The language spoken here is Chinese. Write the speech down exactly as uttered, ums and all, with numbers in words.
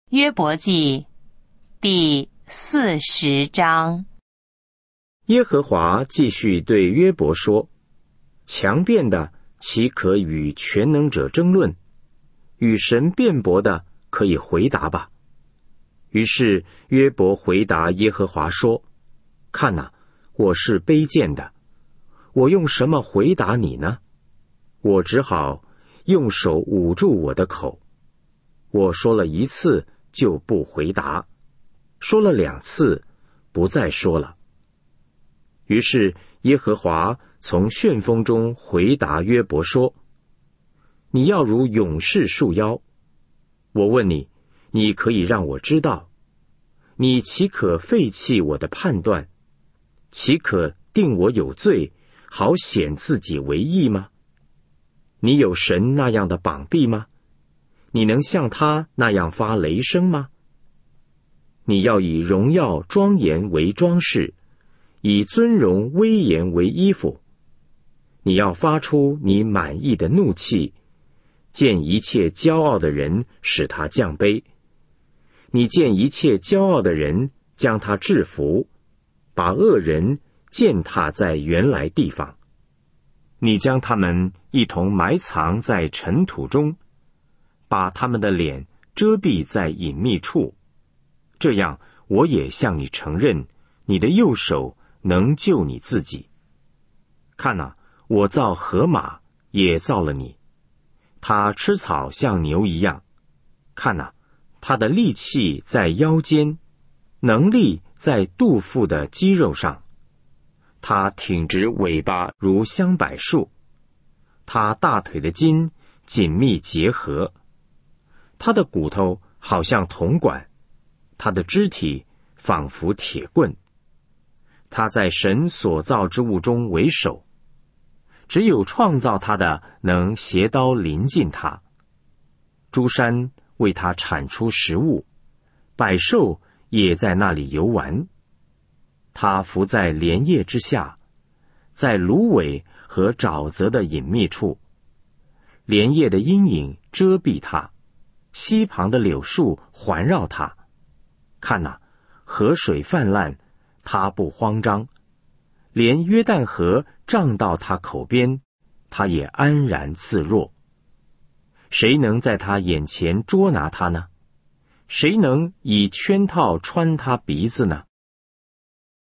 约伯记第四十章。 耶和华继续对约伯说：强辩的岂可与全能者争论？与神辩驳的可以回答吧。于是约伯回答耶和华说：看哪，我是卑贱的，我用什么回答你呢？我只好用手捂住我的口。我说了一次就不回答，说了两次不再说了。于是耶和华从旋风中回答约伯说：你要如勇士束腰。我问你，你可以让我知道，你岂可废弃我的判断？岂可定我有罪，好显自己为义吗？你有神那样的膀臂吗？你能像他那样发雷声吗？你要以荣耀庄严为装饰，以尊荣威严为衣服。你要发出你满意的怒气，见一切骄傲的人，使他降卑。你见一切骄傲的人，将他制服，把恶人践踏在原来地方。你将他们一同埋藏在尘土中，把他们的脸遮蔽在隐秘处。这样我也向你承认，你的右手能救你自己。看哪，我造河马，也造了你。它吃草像牛一样。看哪，它的力气在腰间，能力在肚腹的肌肉上。它挺直尾巴如香柏树，它大腿的筋紧密结合，它的骨头好像铜管，它的肢体仿佛铁棍。它在神所造之物中为首，只有创造它的能携刀临近它。诸山为它产出食物，百兽也在那里游玩。它伏在莲叶之下，在芦苇和沼泽的隐秘处。莲叶的阴影遮蔽它，溪旁的柳树环绕它。看哪，河水泛滥，它不慌张；连约旦河涨到它口边，它也安然自若。谁能在它眼前捉拿它呢？谁能以圈套穿它鼻子呢？